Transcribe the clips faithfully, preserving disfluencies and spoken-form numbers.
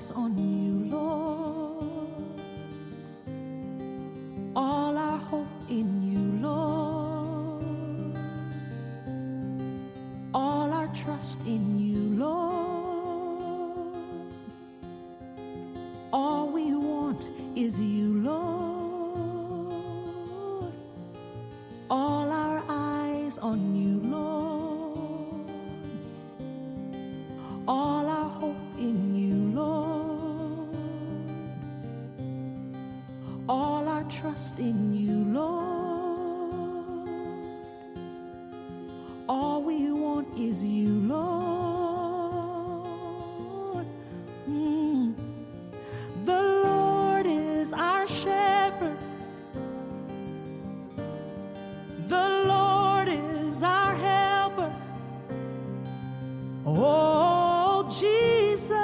eyes on you, Lord. All our hope in you, Lord. All our trust in you, Lord. All we want is you, Lord. All our eyes on you, Lord. All our hope in you, Lord. All our trust in you, Lord. All we want is you, Lord. Mm. The Lord is our shepherd. The Lord is our helper. Oh, Jesus,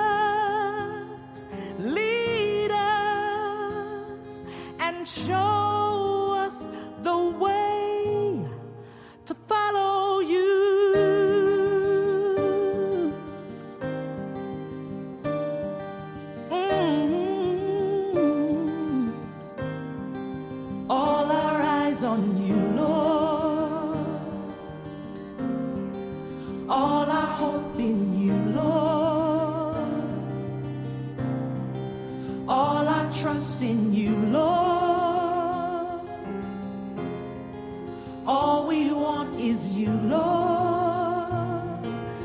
lead us and show us the way to follow you. Mm-hmm. All our eyes on you, Lord. All our hope in you, Lord. All our trust in you, Lord. All we want is you, Lord.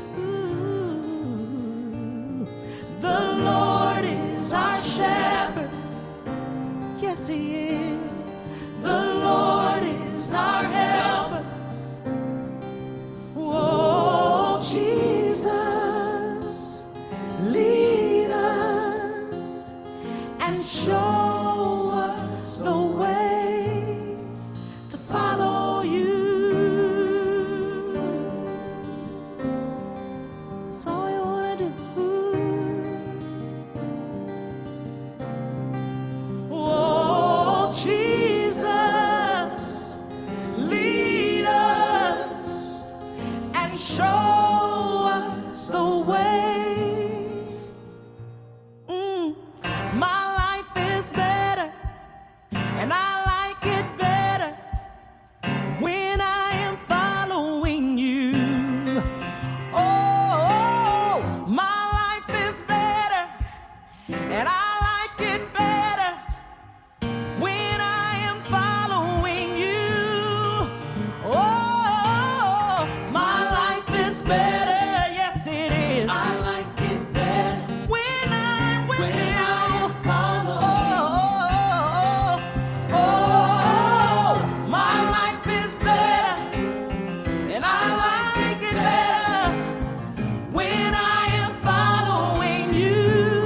Ooh. The Lord is our shepherd. Yes, he is. The Lord is our helper. Oh, Jesus, lead us and show us the way to follow you. That's all you want to do. Oh, Jesus, lead us and show us the way. Mm. My life is better, and I like it better when I am following you. Oh, my life is better, and I like it better when I am following you. Oh, my life is better, yes it is. I like it better When I'm with when you. I follow Oh, oh, oh, my life is better, and I like it better when I am following you.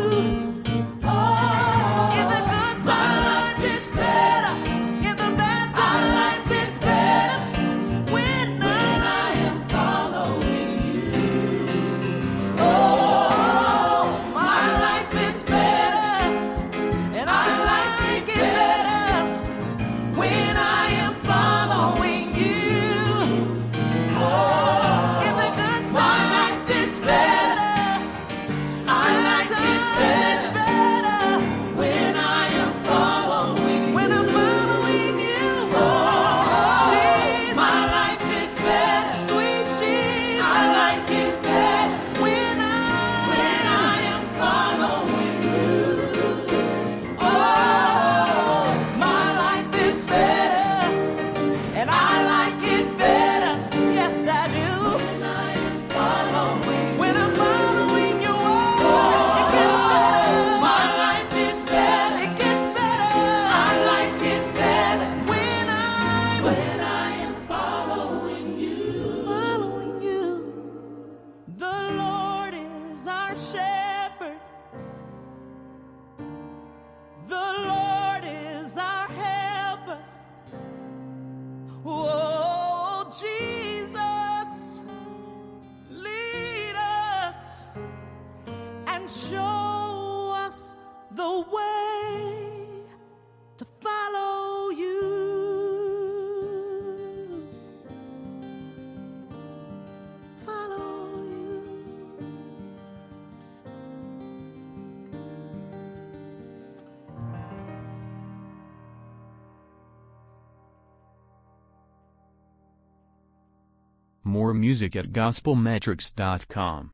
Oh, In the good times it's better, in the bad times it's better when when I I am following you. Oh, my life is better, and I like it better when I am following you. Oh, In the good my times life it's is better, I like it it's better better when I am following you. when I'm following you. Oh, Jesus, my life is better. sweet Jesus, I like it better when I when I am following you. Oh, my life is better, and I like it better. Yes, I do. When I am following When I'm following your word, it gets Oh, better. my life is better. It gets better. I like it better When I'm when I am following you. following you. The Lord is our shepherd. The Lord is our helper. Oh, Jesus, lead us and show us the way to follow you. Follow you. More music at gospel metrics dot com.